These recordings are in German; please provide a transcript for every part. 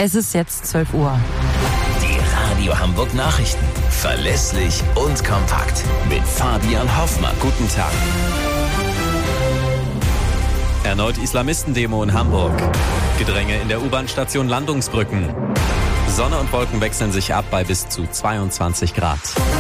Es ist jetzt 12 Uhr. Die Radio Hamburg Nachrichten. Verlässlich und kompakt. Mit Fabian Hoffmann. Guten Tag. Erneut Islamistendemo in Hamburg. Gedränge in der U-Bahn-Station Landungsbrücken. Sonne und Wolken wechseln sich ab bei bis zu 22 Grad.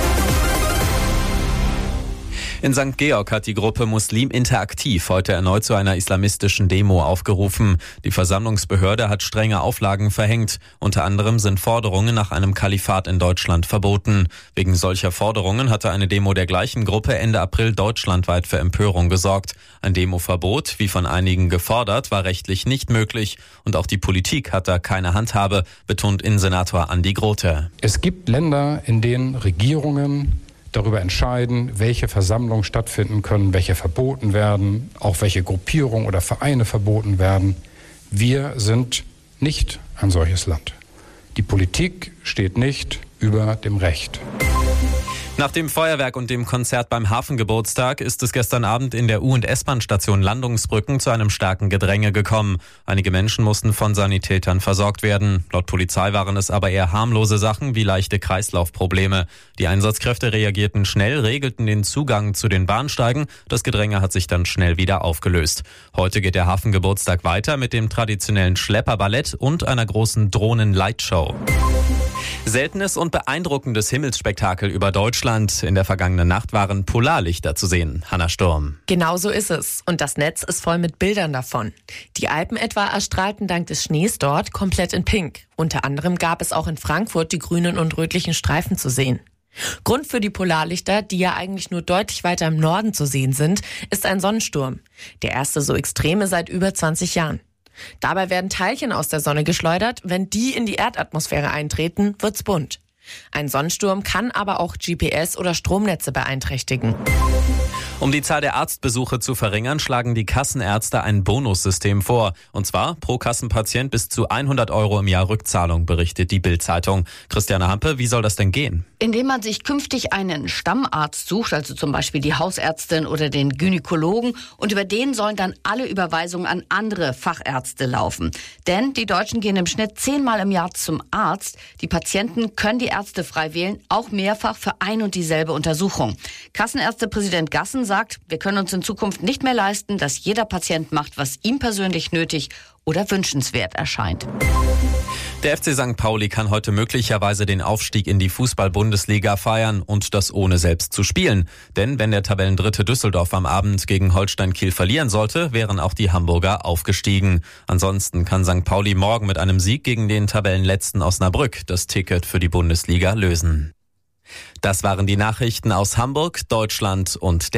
In St. Georg hat die Gruppe Muslim Interaktiv heute erneut zu einer islamistischen Demo aufgerufen. Die Versammlungsbehörde hat strenge Auflagen verhängt. Unter anderem sind Forderungen nach einem Kalifat in Deutschland verboten. Wegen solcher Forderungen hatte eine Demo der gleichen Gruppe Ende April deutschlandweit für Empörung gesorgt. Ein Demoverbot, wie von einigen gefordert, war rechtlich nicht möglich. Und auch die Politik hat da keine Handhabe, betont Innensenator Andi Grote. Es gibt Länder, in denen Regierungen darüber entscheiden, welche Versammlungen stattfinden können, welche verboten werden, auch welche Gruppierungen oder Vereine verboten werden. Wir sind nicht ein solches Land. Die Politik steht nicht über dem Recht. Nach dem Feuerwerk und dem Konzert beim Hafengeburtstag ist es gestern Abend in der U- und S-Bahn-Station Landungsbrücken zu einem starken Gedränge gekommen. Einige Menschen mussten von Sanitätern versorgt werden. Laut Polizei waren es aber eher harmlose Sachen wie leichte Kreislaufprobleme. Die Einsatzkräfte reagierten schnell, regelten den Zugang zu den Bahnsteigen. Das Gedränge hat sich dann schnell wieder aufgelöst. Heute geht der Hafengeburtstag weiter mit dem traditionellen Schlepperballett und einer großen Drohnen-Lightshow. Seltenes und beeindruckendes Himmelsspektakel über Deutschland. In der vergangenen Nacht waren Polarlichter zu sehen. Hanna Sturm. Genau so ist es. Und das Netz ist voll mit Bildern davon. Die Alpen etwa erstrahlten dank des Schnees dort komplett in Pink. Unter anderem gab es auch in Frankfurt die grünen und rötlichen Streifen zu sehen. Grund für die Polarlichter, die ja eigentlich nur deutlich weiter im Norden zu sehen sind, ist ein Sonnensturm. Der erste so extreme seit über 20 Jahren. Dabei werden Teilchen aus der Sonne geschleudert. Wenn die in die Erdatmosphäre eintreten, wird's bunt. Ein Sonnensturm kann aber auch GPS- oder Stromnetze beeinträchtigen. Um die Zahl der Arztbesuche zu verringern, schlagen die Kassenärzte ein Bonussystem vor. Und zwar pro Kassenpatient bis zu 100 € im Jahr Rückzahlung, berichtet die Bild-Zeitung. Christiane Hampe, wie soll das denn gehen? Indem man sich künftig einen Stammarzt sucht, also zum Beispiel die Hausärztin oder den Gynäkologen, und über den sollen dann alle Überweisungen an andere Fachärzte laufen. Denn die Deutschen gehen im Schnitt 10-mal im Jahr zum Arzt. Die Patienten können die Ärzte frei wählen, auch mehrfach für ein und dieselbe Untersuchung. Kassenärztepräsident Gassen sagt, wir können uns in Zukunft nicht mehr leisten, dass jeder Patient macht, was ihm persönlich nötig oder wünschenswert erscheint. Der FC St. Pauli kann heute möglicherweise den Aufstieg in die Fußball-Bundesliga feiern und das ohne selbst zu spielen. Denn wenn der Tabellendritte Düsseldorf am Abend gegen Holstein Kiel verlieren sollte, wären auch die Hamburger aufgestiegen. Ansonsten kann St. Pauli morgen mit einem Sieg gegen den Tabellenletzten Osnabrück das Ticket für die Bundesliga lösen. Das waren die Nachrichten aus Hamburg, Deutschland und